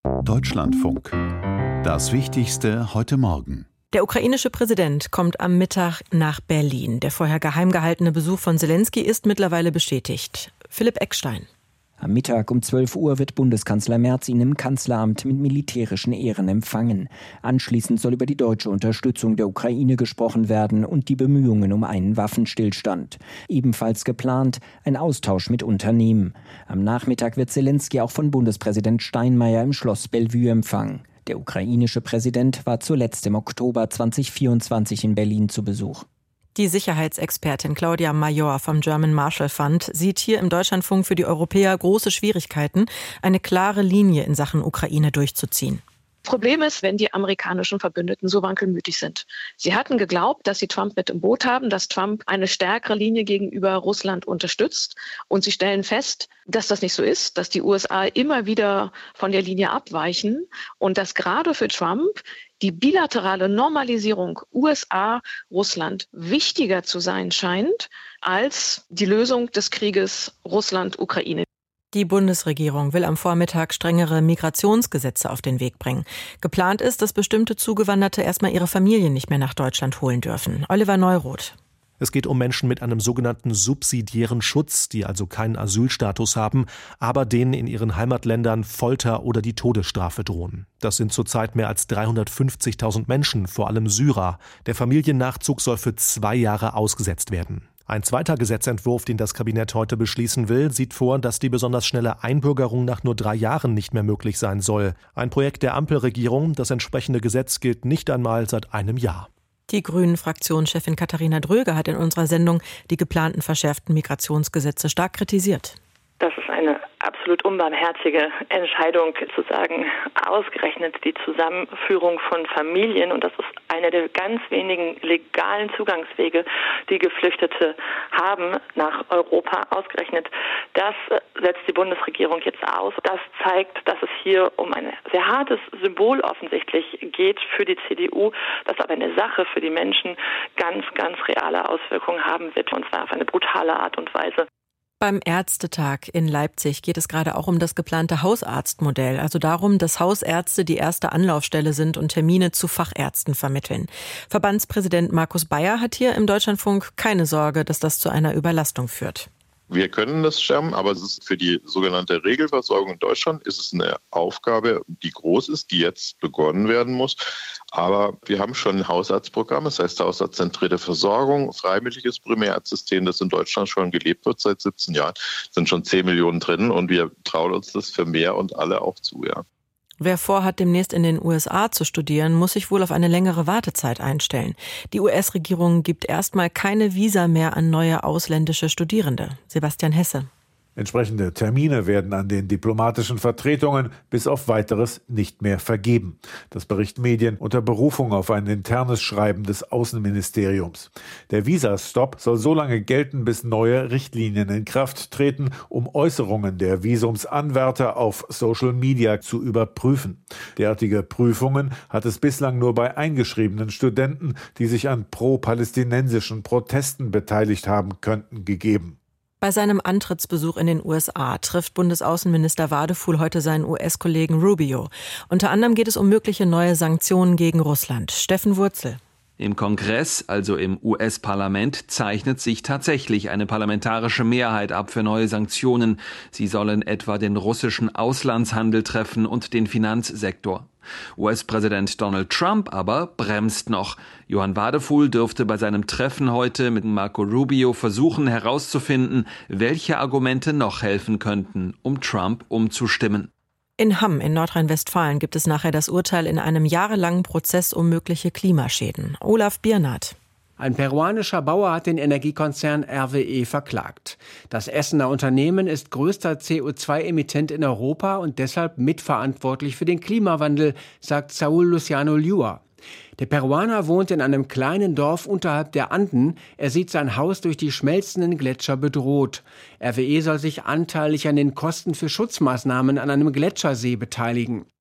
Deutschlandfunk. Das Wichtigste heute Morgen. Der ukrainische Präsident kommt am Mittag nach Berlin. Der vorher geheim gehaltene Besuch von Selenskyj ist mittlerweile bestätigt. Philipp Eckstein. Am Mittag um 12 Uhr wird Bundeskanzler Merz ihn im Kanzleramt mit militärischen Ehren empfangen. Anschließend soll über die deutsche Unterstützung der Ukraine gesprochen werden und die Bemühungen um einen Waffenstillstand. Ebenfalls geplant ein Austausch mit Unternehmen. Am Nachmittag wird Selenskyj auch von Bundespräsident Steinmeier im Schloss Bellevue empfangen. Der ukrainische Präsident war zuletzt im Oktober 2024 in Berlin zu Besuch. Die Sicherheitsexpertin Claudia Major vom German Marshall Fund sieht hier im Deutschlandfunk für die Europäer große Schwierigkeiten, eine klare Linie in Sachen Ukraine durchzuziehen. Problem ist, wenn die amerikanischen Verbündeten so wankelmütig sind. Sie hatten geglaubt, dass sie Trump mit im Boot haben, dass Trump eine stärkere Linie gegenüber Russland unterstützt. Und sie stellen fest, dass das nicht so ist, dass die USA immer wieder von der Linie abweichen und dass gerade für Trump die bilaterale Normalisierung USA-Russland wichtiger zu sein scheint als die Lösung des Krieges Russland-Ukraine. Die Bundesregierung will am Vormittag strengere Migrationsgesetze auf den Weg bringen. Geplant ist, dass bestimmte Zugewanderte erstmal ihre Familien nicht mehr nach Deutschland holen dürfen. Oliver Neuroth. Es geht um Menschen mit einem sogenannten subsidiären Schutz, die also keinen Asylstatus haben, aber denen in ihren Heimatländern Folter oder die Todesstrafe drohen. Das sind zurzeit mehr als 350.000 Menschen, vor allem Syrer. Der Familiennachzug soll für 2 Jahre ausgesetzt werden. Ein zweiter Gesetzentwurf, den das Kabinett heute beschließen will, sieht vor, dass die besonders schnelle Einbürgerung nach nur 3 Jahren nicht mehr möglich sein soll. Ein Projekt der Ampelregierung, das entsprechende Gesetz gilt nicht einmal seit einem Jahr. Die Grünen-Fraktionschefin Katharina Dröge hat in unserer Sendung die geplanten verschärften Migrationsgesetze stark kritisiert. Das ist eine absolut unbarmherzige Entscheidung, zu sagen, ausgerechnet die Zusammenführung von Familien, und das ist einer der ganz wenigen legalen Zugangswege, die Geflüchtete haben nach Europa, ausgerechnet. Das setzt die Bundesregierung jetzt aus. Das zeigt, dass es hier um ein sehr hartes Symbol offensichtlich geht für die CDU, das aber eine Sache für die Menschen ganz, ganz reale Auswirkungen haben wird, und zwar auf eine brutale Art und Weise. Beim Ärztetag in Leipzig geht es gerade auch um das geplante Hausarztmodell, also darum, dass Hausärzte die erste Anlaufstelle sind und Termine zu Fachärzten vermitteln. Verbandspräsident Markus Bayer hat hier im Deutschlandfunk keine Sorge, dass das zu einer Überlastung führt. Wir können das stemmen, aber es ist für die sogenannte Regelversorgung in Deutschland ist es eine Aufgabe, die groß ist, die jetzt begonnen werden muss. Aber wir haben schon ein Hausarztprogramm, das heißt Hausarztzentrierte Versorgung, freiwilliges Primärarztsystem, das in Deutschland schon gelebt wird seit 17 Jahren. Es sind schon 10 Millionen drin und wir trauen uns das für mehr und alle auch zu, ja. Wer vorhat, demnächst in den USA zu studieren, muss sich wohl auf eine längere Wartezeit einstellen. Die US-Regierung gibt erstmal keine Visa mehr an neue ausländische Studierende. Sebastian Hesse. Entsprechende Termine werden an den diplomatischen Vertretungen bis auf Weiteres nicht mehr vergeben. Das berichten Medien unter Berufung auf ein internes Schreiben des Außenministeriums. Der Visastopp soll so lange gelten, bis neue Richtlinien in Kraft treten, um Äußerungen der Visumsanwärter auf Social Media zu überprüfen. Derartige Prüfungen hat es bislang nur bei eingeschriebenen Studenten, die sich an pro-palästinensischen Protesten beteiligt haben könnten, gegeben. Bei seinem Antrittsbesuch in den USA trifft Bundesaußenminister Wadefuhl heute seinen US-Kollegen Rubio. Unter anderem geht es um mögliche neue Sanktionen gegen Russland. Steffen Wurzel. Im Kongress, also im US-Parlament, zeichnet sich tatsächlich eine parlamentarische Mehrheit ab für neue Sanktionen. Sie sollen etwa den russischen Auslandshandel treffen und den Finanzsektor. US-Präsident Donald Trump aber bremst noch. Johann Wadefuhl dürfte bei seinem Treffen heute mit Marco Rubio versuchen herauszufinden, welche Argumente noch helfen könnten, um Trump umzustimmen. In Hamm in Nordrhein-Westfalen gibt es nachher das Urteil in einem jahrelangen Prozess um mögliche Klimaschäden. Olaf Biernat. Ein peruanischer Bauer hat den Energiekonzern RWE verklagt. Das Essener Unternehmen ist größter CO2-Emittent in Europa und deshalb mitverantwortlich für den Klimawandel, sagt Saúl Luciano Liua. Der Peruaner wohnt in einem kleinen Dorf unterhalb der Anden. Er sieht sein Haus durch die schmelzenden Gletscher bedroht. RWE soll sich anteilig an den Kosten für Schutzmaßnahmen an einem Gletschersee beteiligen.